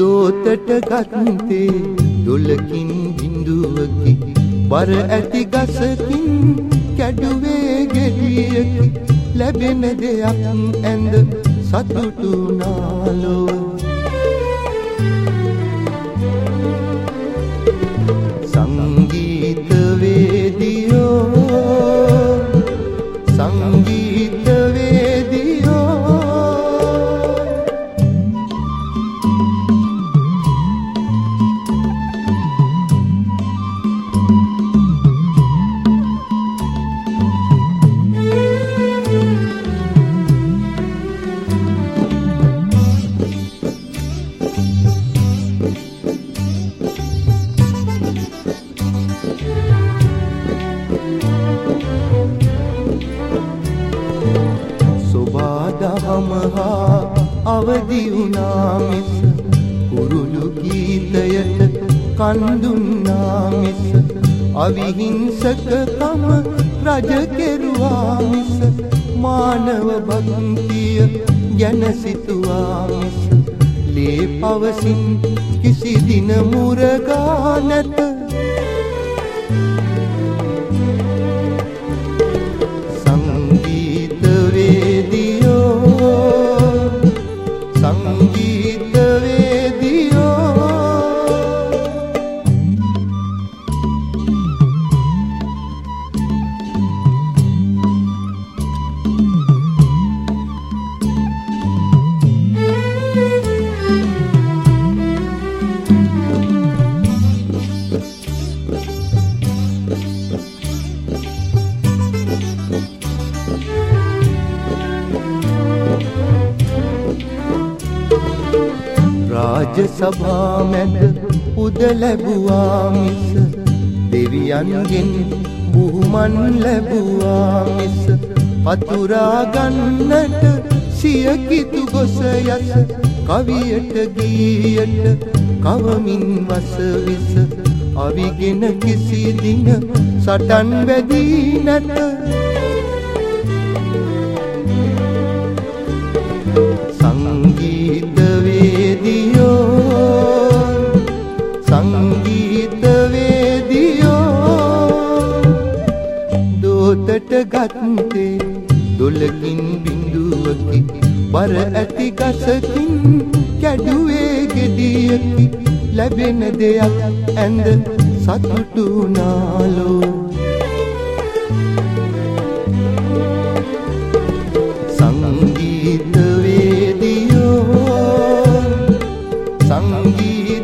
දෝතට ගත්තේ දොලකින් බිඳුවකි බර ඇති ගසකින් කැඩුවේ ගෙඩියකි ලැබෙන දෙයක් ඇඳ සතුටු නාලෝ සංගීත වේදියෝ සංගීත වේදියෝ දහමහා අවදි වුණා මිස කුරුළු ගීතයට කන් දුන්නා මිස අවිහිංසකකම රජ කෙරුවා මිස මානව භක්තිය ගැන සිතුවා මිස ලේ පවසින් කිසි දින මුරගා නැත සංගීත වේදියෝ සංගීත වේදියෝ රාජ සභා මැද උද ලැබුවා මිස දෙවියන්ගෙන් බුහුමන් ලැබුවා මිස පතුරා ගන්නට සිය කිතු ගොස යස කවියට ගීයට කවමින් වස විස අවිගෙන කිසි දින සටන් වැදී නැත සංගීත වේදියෝ සංගීත වේදියෝ දෝතට ගත්තේ දොලකින් බිඳුවකි බර ඇති ගසකින් කැඩුවේ ගෙඩියකි ලැබෙන දෙයක් ඇඳ සතුටු නාලෝ සංගීත වේදියෝ සංගීත